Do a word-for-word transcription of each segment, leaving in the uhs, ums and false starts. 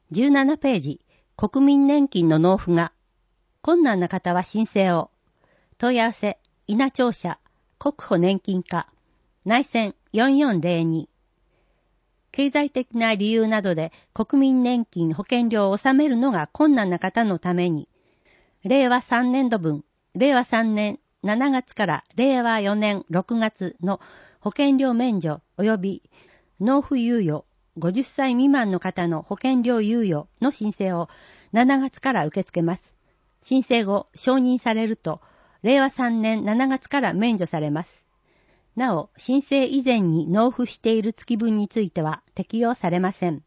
じゅうななページ、国民年金の納付が。困難な方は申請を。問い合わせ、稲庁舎、国保年金課、内線よんよんゼロに。経済的な理由などで国民年金保険料を納めるのが困難な方のために、れいわさんねん度分、れいわさんねんしちがつかられいわよねんろくがつの保険料免除及び納付猶予、ごじゅっさい未満の方の保険料猶予の申請をしちがつから受け付けます。申請後、承認されると、れいわさんねんしちがつから免除されます。なお、申請以前に納付している月分については適用されません。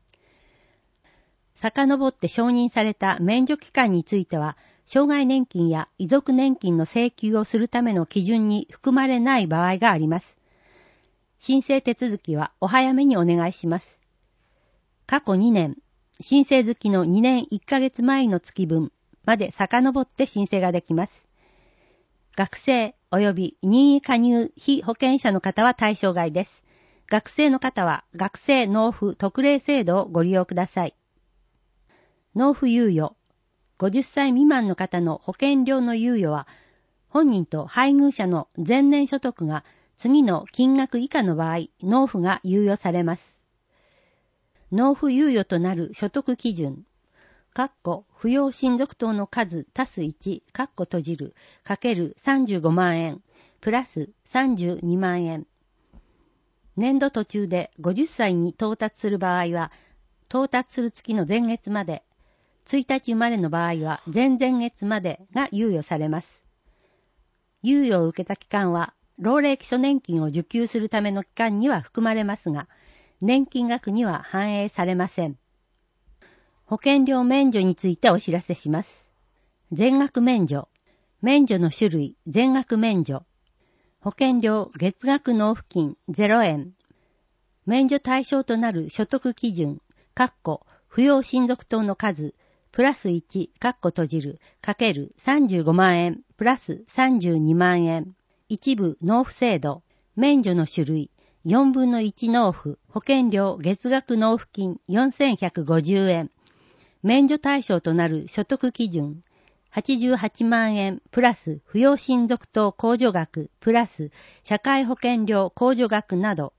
遡って承認された免除期間については、障害年金や遺族年金の請求をするための基準に含まれない場合があります。申請手続きはお早めにお願いします。過去にねん、申請月のにねんいっかげつまえの月分まで遡って申請ができます。学生及び任意加入被保険者の方は対象外です。学生の方は学生納付特例制度をご利用ください。納付猶予。ごじゅっさい未満の方の保険料の猶予は、本人と配偶者の前年所得が次の金額以下の場合、納付が猶予されます。納付猶予となる所得基準。かっこ扶養親族等の数足すいち、かっこ閉じる、かけるさんじゅうごまんえん、プラスさんじゅうにまんえん。年度途中でごじゅっさいに到達する場合は、到達する月の前月まで、ついたち生まれの場合は前々月までが猶予されます。猶予を受けた期間は、老齢基礎年金を受給するための期間には含まれますが、年金額には反映されません。保険料免除についてお知らせします。全額免除。免除の種類、全額免除。保険料月額納付金ゼロえん。免除対象となる所得基準、かっこ扶養親族等の数、プラスいち、かっこ閉じる、かけるさんじゅうごまんえん、プラスさんじゅうにまんえん。一部納付制度。免除の種類、よんぶんのいち納付、保険料月額納付金よんせんひゃくごじゅうえん。免除対象となる所得基準、はちじゅうはちまんえんプラス扶養親族等控除額プラス社会保険料控除額など。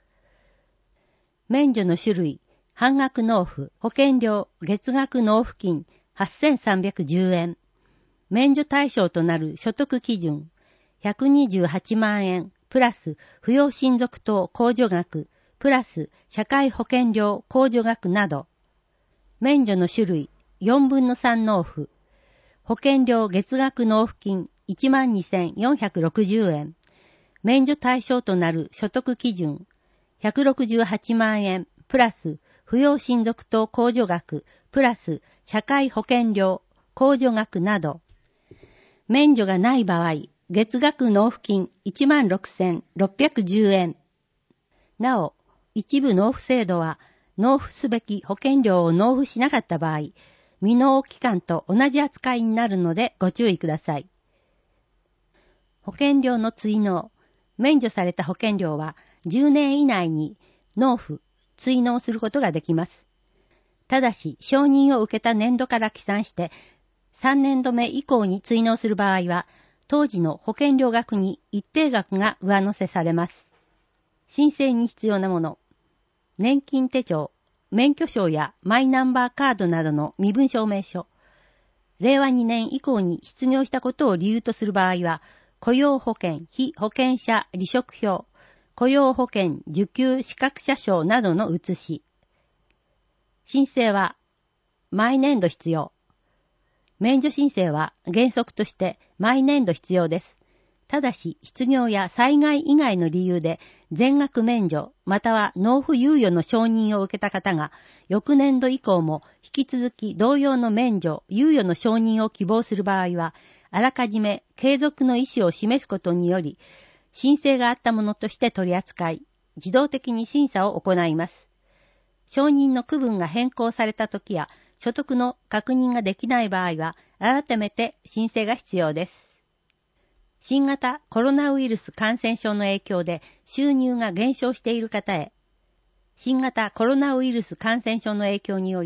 免除の種類、半額納付、保険料月額納付金はっせんさんびゃくじゅうえん。免除対象となる所得基準、ひゃくにじゅうはちまんえんプラス扶養親族等控除額プラス社会保険料控除額など。免除の種類、よんぶんのさん納付。保険料月額納付金いちまんにせんよんひゃくろくじゅうえん。免除対象となる所得基準、ひゃくろくじゅうはちまんえん、プラス扶養親族等控除額、プラス社会保険料控除額など。免除がない場合、月額納付金いちまんろくせんろっぴゃくじゅうえん。なお、一部納付制度は、納付すべき保険料を納付しなかった場合、未納期間と同じ扱いになるのでご注意ください。保険料の追納。免除された保険料はじゅうねん以内に納付、追納することができます。ただし、承認を受けた年度から起算してさんねんどめ以降に追納する場合は、当時の保険料額に一定額が上乗せされます。申請に必要なもの。年金手帳、免許証やマイナンバーカードなどの身分証明書。れいわにねん以降に失業したことを理由とする場合は、雇用保険、被保険者離職票、雇用保険受給資格者証などの写し。申請は、毎年度必要。免除申請は原則として毎年度必要です。ただし、失業や災害以外の理由で全額免除または納付猶予の承認を受けた方が、翌年度以降も引き続き同様の免除、猶予の承認を希望する場合は、あらかじめ継続の意思を示すことにより、申請があったものとして取り扱い、自動的に審査を行います。承認の区分が変更されたときや、所得の確認ができない場合は、改めて申請が必要です。新型コロナウイルス感染症の影響で収入が減少している方へ、新型コロナウイルス感染症の影響により、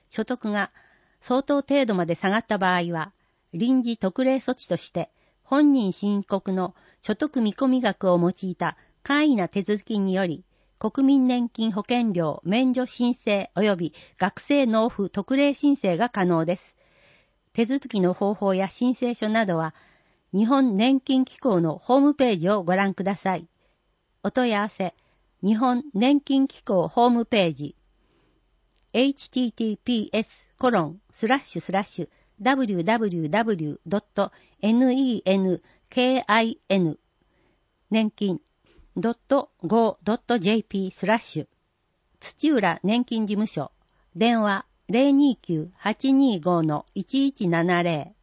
所得が相当程度まで下がった場合は、臨時特例措置として、本人申告の所得見込み額を用いた簡易な手続きにより、国民年金保険料免除申請及び学生納付特例申請が可能です。手続きの方法や申請書などは、日本年金機構のホームページをご覧ください。お問い合わせ、日本年金機構ホームページ、エイチティーティーピーエスコロンスラッシュスラッシュダブリューダブリューダブリュードットネンキン年金 ドットゴードットジェーピー スラッシュ土浦年金事務所電話 ゼロにきゅう はちにーご のいちいちななゼロ